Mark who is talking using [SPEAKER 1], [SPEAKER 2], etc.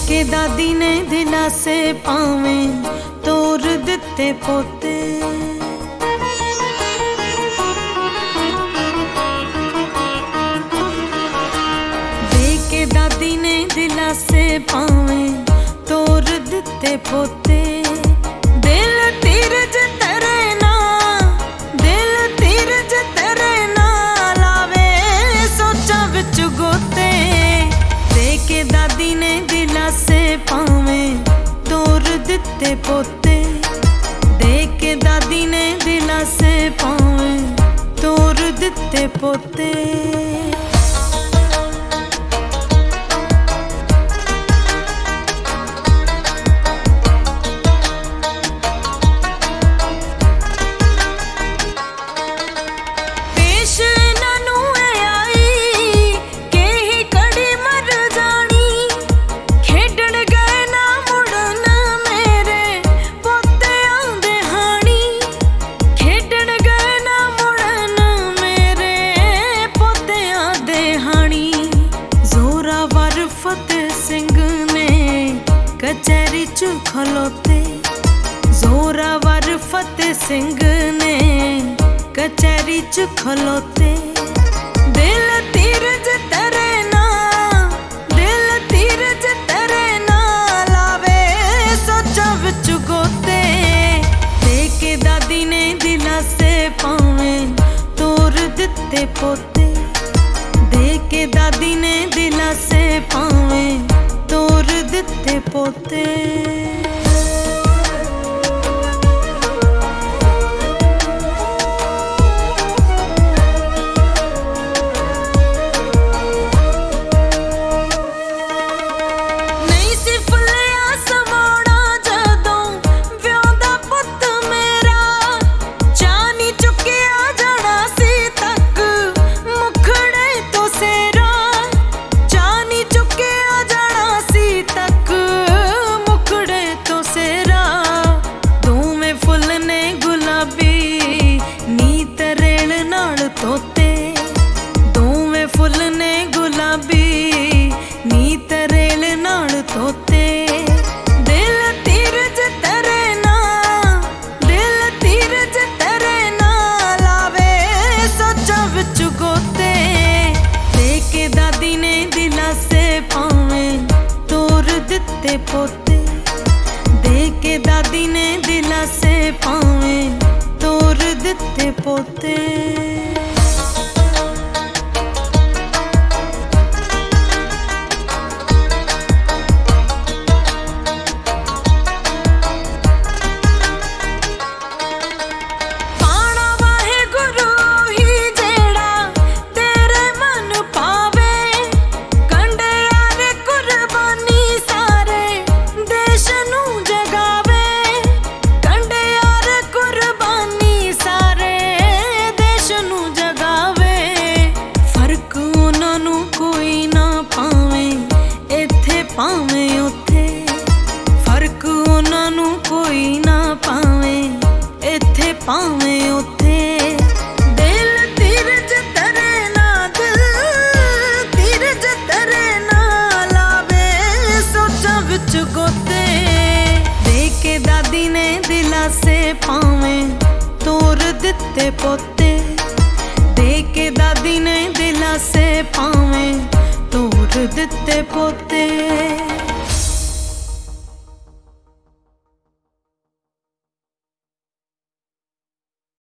[SPEAKER 1] के दादी ने दिलासे पावें तोर दिते पोते। दे के दादी ने दिलासे पावें तोर दिते पोते। दिल तीरज तेरे ना, दिल तीरज तेरे ना लावे सोचा विच गोते। दे के दादी ने दिलासे पावें तोर दिते पोते। दे के दादी ने दिलासे पावें तोर दिते पोते। फतेह सिंह ने कचहरी च खलोते। जोरावर फतेह सिंह ने कचहरी च खलोते। दिल तीरज तेरे ना, दिल तीरज तेरे ना लावे सोचा विच गोते। दे के दादी ने दिलासे पावें तोर दिते पोते। दे के दादी ने दिलासे पावें तोर दिते पोते। तोते दोवें फुल ने गुलाबी नी तरेल नाल तोते। दिल तीरज तेरे ना, दिल तीरज तेरे ना लावे सोचा विच गोते। दे के दादी ने दिलासे पावें तोर दिते पोते। दे के दादी ने दिलासे पावें तोर दिते पोते। पावें उथे फर्क उन्हां नूं कोई ना पावें इत्थे पावें उथे। दिल तीरज तेरे ना, दिल तीरज तेरे ना लावे सोचा विच गोते। दे के दादी ने दिलासे पावें तोर दिते पोते। दे के दादी ने दिलासे पावें तोर दिते पोते।